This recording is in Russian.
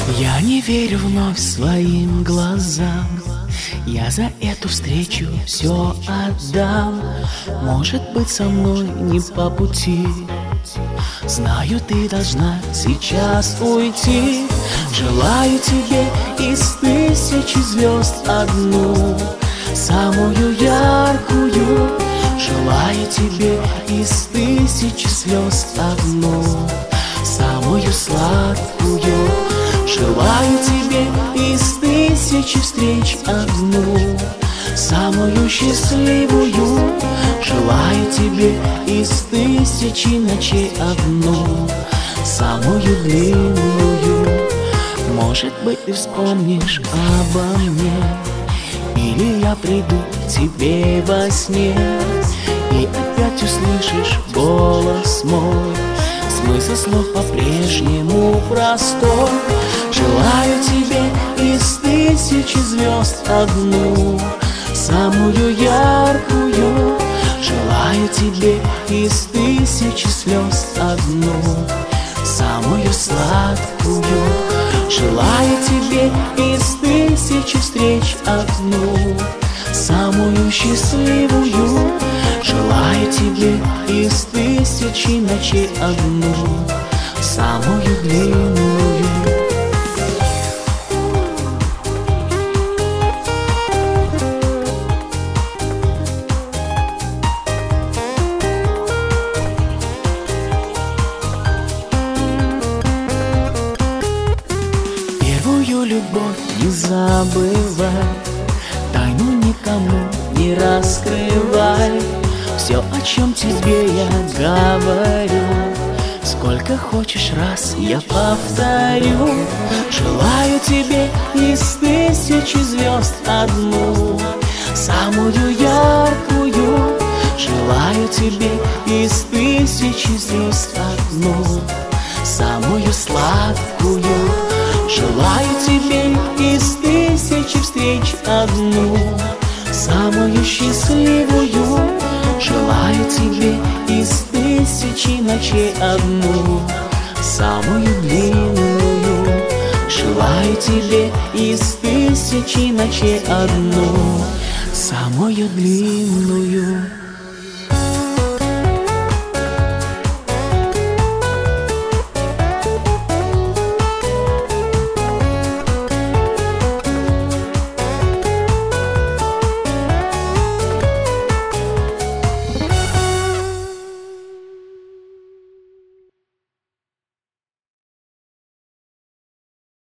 Я не верю вновь своим глазам. Я за эту встречу все отдам. Может быть, со мной не по пути. Знаю, ты должна сейчас уйти. Желаю тебе из тысячи звезд одну, самую яркую. Желаю тебе из тысячи слез одну, самую сладкую. Желаю тебе из тысячи встреч одну, самую счастливую. Желаю тебе из тысячи ночей одну, самую длинную. Может быть, ты вспомнишь обо мне, или я приду к тебе во сне, и опять услышишь голос мой. Смысл слов по-прежнему простой. Желаю тебе из тысячи звезд одну, самую яркую. Желаю тебе из тысячи слез одну, самую сладкую. Желаю тебе из тысячи встреч одну, самую счастливую. Желаю тебе из тысячи ночей одну, самую длинную. Первую любовь не забывай, тайну никому не раскрывай. Все, о чем тебе я говорю, сколько хочешь раз я повторю. Желаю тебе из тысячи звезд одну, самую яркую. Желаю тебе из тысячи звезд одну, самую сладкую. Желаю тебе из тысячи встреч одну, самую счастливую. Желаю тебе из тысячи ночей одну, самую длинную. Желаю тебе из тысячи ночей одну, самую длинную.